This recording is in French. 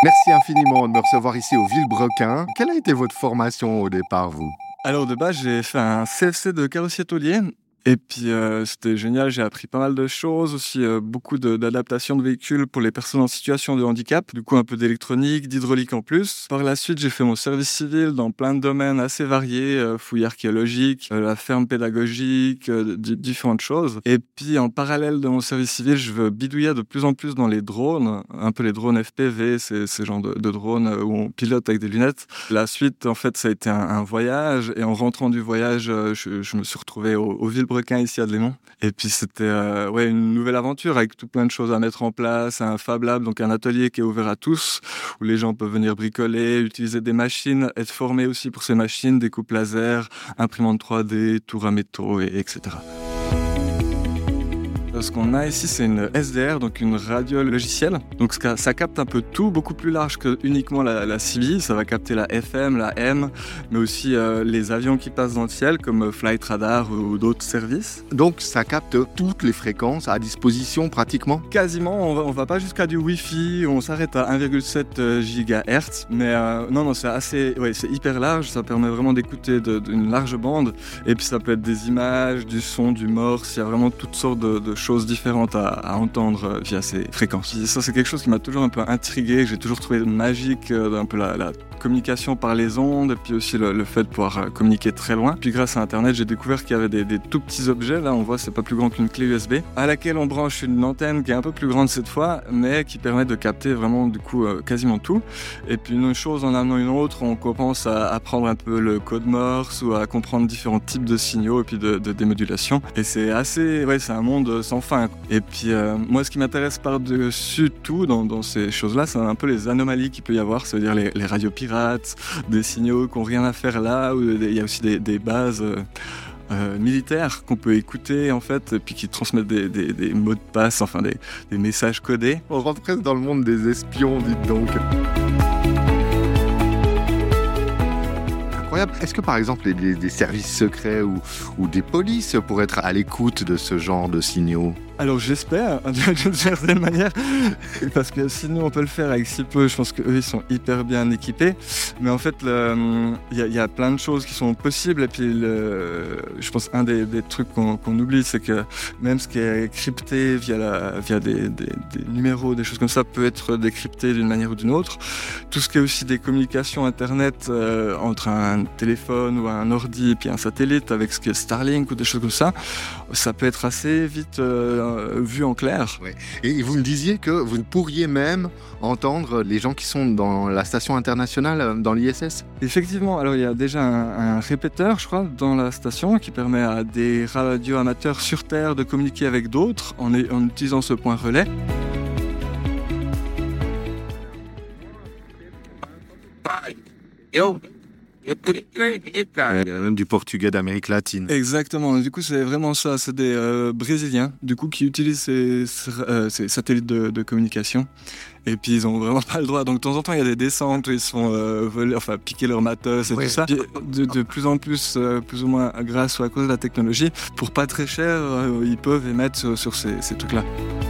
Merci infiniment de me recevoir ici au Vilebrequin. Quelle a été votre formation au départ, vous ? Alors de base, j'ai fait un CFC de carrossier taulier. Et puis c'était génial, j'ai appris pas mal de choses, aussi beaucoup d'adaptation de véhicules pour les personnes en situation de handicap, du coup un peu d'électronique, d'hydraulique en plus. Par la suite, j'ai fait mon service civil dans plein de domaines assez variés, fouilles archéologiques, la ferme pédagogique, différentes choses. Et puis en parallèle de mon service civil, je bidouillais de plus en plus dans les drones, un peu les drones FPV, ces genres de drones où on pilote avec des lunettes. La suite, en fait, ça a été un voyage, et en rentrant du voyage, je me suis retrouvé au Vilebrequin ici à Delémont. Et puis c'était une nouvelle aventure avec tout plein de choses à mettre en place, un Fab Lab, donc un atelier qui est ouvert à tous, où les gens peuvent venir bricoler, utiliser des machines, être formés aussi pour ces machines, découpe laser, imprimante 3D, tour à métaux, etc. Ce qu'on a ici, c'est une SDR, donc une radio logicielle. Donc ça capte un peu tout, beaucoup plus large que uniquement la CB. Ça va capter la FM, la M, mais aussi les avions qui passent dans le ciel, comme Flight Radar ou d'autres services. Donc ça capte toutes les fréquences à disposition pratiquement ? Quasiment, on va pas jusqu'à du Wi-Fi, on s'arrête à 1,7 GHz, mais non, c'est hyper large, ça permet vraiment d'écouter d'une large bande, et puis ça peut être des images, du son, du morse, il y a vraiment toutes sortes de choses différentes à entendre via ces fréquences. Ça, c'est quelque chose qui m'a toujours un peu intrigué, que j'ai toujours trouvé magique, un peu la communication par les ondes, et puis aussi le fait de pouvoir communiquer très loin. Puis grâce à Internet, j'ai découvert qu'il y avait des tout petits objets, là on voit c'est pas plus grand qu'une clé USB, à laquelle on branche une antenne qui est un peu plus grande cette fois, mais qui permet de capter vraiment du coup quasiment tout. Et puis une chose en amenant une autre, on commence à apprendre un peu le code Morse ou à comprendre différents types de signaux et puis de démodulation. Et c'est c'est un monde sans fin. Et puis moi ce qui m'intéresse par-dessus tout dans ces choses-là, c'est un peu les anomalies qu'il peut y avoir, ça veut dire les radios pirates, des signaux qui n'ont rien à faire là, où il y a aussi des bases militaires qu'on peut écouter en fait, et puis qui transmettent des mots de passe, enfin des messages codés. On rentre presque dans le monde des espions, dites donc. Incroyable. Est-ce que par exemple des services secrets ou des polices pourraient être à l'écoute de ce genre de signaux ? Alors j'espère, d'une certaine manière, parce que sinon on peut le faire avec si peu, je pense qu'eux ils sont hyper bien équipés, mais en fait il y a plein de choses qui sont possibles, et puis je pense un des trucs qu'on oublie, c'est que même ce qui est crypté via des numéros, des choses comme ça, peut être décrypté d'une manière ou d'une autre. Tout ce qui est aussi des communications internet entre un téléphone ou un ordi et puis un satellite, avec ce qui est Starlink ou des choses comme ça, ça peut être assez vite vu en clair. Ouais. Et vous me disiez que vous pourriez même entendre les gens qui sont dans la station internationale, dans l'ISS ? Effectivement, alors il y a déjà un répéteur, je crois, dans la station qui permet à des radioamateurs sur Terre de communiquer avec d'autres en utilisant ce point relais. Même du portugais d'Amérique latine. Exactement, du coup c'est vraiment ça, c'est des Brésiliens du coup qui utilisent ces satellites de communication, et puis ils ont vraiment pas le droit, donc de temps en temps il y a des descentes où ils se font piquer leur matos et tout ça. Puis, de plus en plus, plus ou moins grâce ou à cause de la technologie, pour pas très cher, ils peuvent émettre sur ces trucs-là.